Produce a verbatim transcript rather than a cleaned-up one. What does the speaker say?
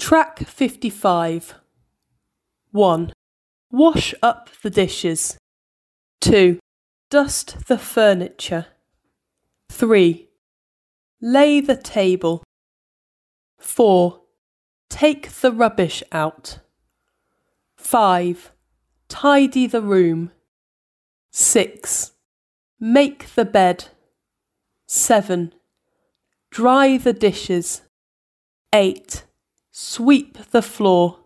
Track fifty-five. one. Wash up the dishes. two. Dust the furniture. three. Lay the table. four. Take the rubbish out. five. Tidy the room. six. Make the bed. seven. Dry the dishes. eight. Sweep the floor.